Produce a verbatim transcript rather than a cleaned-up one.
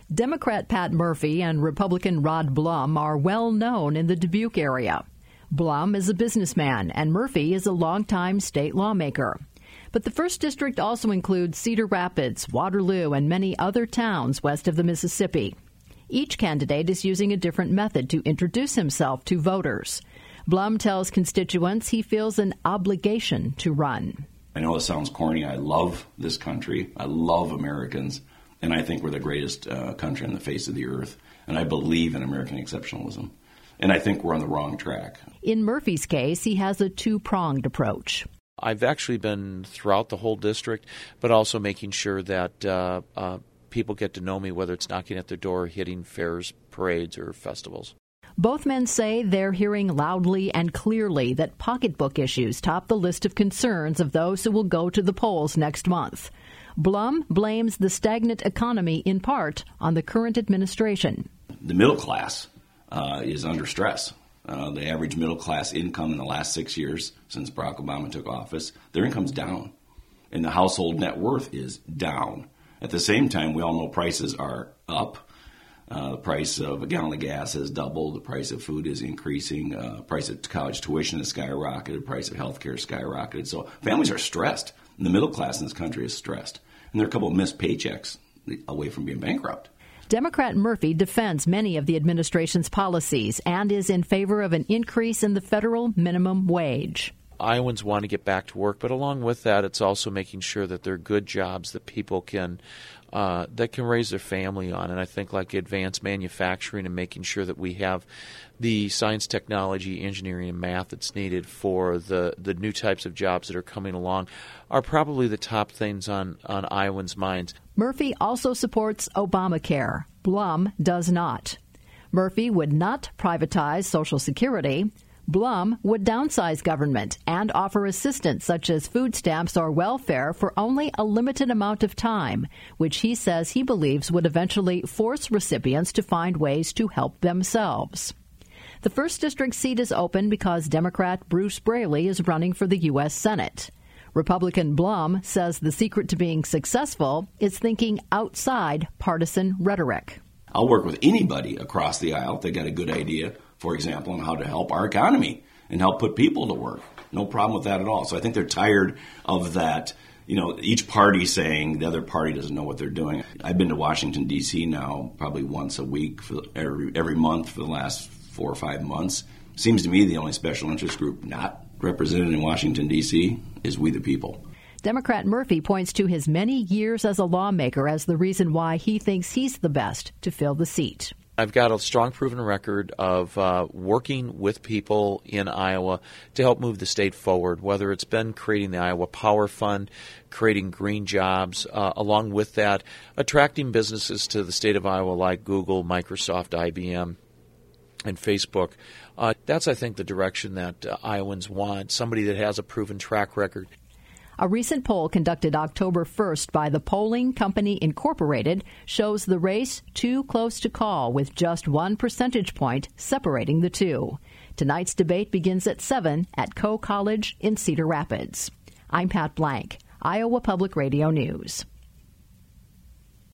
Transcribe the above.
Democrat Pat Murphy and Republican Rod Blum are well known in the Dubuque area. Blum is a businessman, and Murphy is a longtime state lawmaker. But the first District also includes Cedar Rapids, Waterloo, and many other towns west of the Mississippi. Each candidate is using a different method to introduce himself to voters. Blum tells constituents he feels an obligation to run. I know it sounds corny. I love this country. I love Americans. And I think we're the greatest uh, country on the face of the earth. And I believe in American exceptionalism. And I think we're on the wrong track. In Murphy's case, he has a two-pronged approach. I've actually been throughout the whole district, but also making sure that uh, uh, people get to know me, whether it's knocking at their door, hitting fairs, parades, or festivals. Both men say they're hearing loudly and clearly that pocketbook issues top the list of concerns of those who will go to the polls next month. Blum blames the stagnant economy in part on the current administration. The middle class uh, is under stress. Uh, the average middle class income in the last six years since Barack Obama took office, their income's down. And the household net worth is down. At the same time, we all know prices are up. Uh, the price of a gallon of gas has doubled. The price of food is increasing. Uh, the price of college tuition has skyrocketed. The price of health care has skyrocketed. So families are stressed. And the middle class in this country is stressed. And there are a couple of missed paychecks away from being bankrupt. Democrat Murphy defends many of the administration's policies and is in favor of an increase in the federal minimum wage. Iowans want to get back to work, but along with that, it's also making sure that they're good jobs that people can uh, that can raise their family on. And I think like advanced manufacturing and making sure that we have the science, technology, engineering, and math that's needed for the, the new types of jobs that are coming along are probably the top things on, on Iowans' minds. Murphy also supports Obamacare. Blum does not. Murphy would not privatize Social Security. Blum would downsize government and offer assistance such as food stamps or welfare for only a limited amount of time, which he says he believes would eventually force recipients to find ways to help themselves. The first District seat is open because Democrat Bruce Braley is running for the U S Senate. Republican Blum says the secret to being successful is thinking outside partisan rhetoric. I'll work with anybody across the aisle if they got a good idea, for example, on how to help our economy and help put people to work. No problem with that at all. So I think they're tired of that, you know, each party saying the other party doesn't know what they're doing. I've been to Washington, D C now probably once a week, for every, every month for the last four or five months. Seems to me the only special interest group not represented in Washington, D C is We the People. Democrat Murphy points to his many years as a lawmaker as the reason why he thinks he's the best to fill the seat. I've got a strong proven record of uh, working with people in Iowa to help move the state forward, whether it's been creating the Iowa Power Fund, creating green jobs, uh, along with that, attracting businesses to the state of Iowa like Google, Microsoft, I B M, and Facebook. Uh, that's, I think, the direction that uh, Iowans want, somebody that has a proven track record. A recent poll conducted October first by the Polling Company Incorporated shows the race too close to call, with just one percentage point separating the two. Tonight's debate begins at seven at Coe College in Cedar Rapids. I'm Pat Blank, Iowa Public Radio News.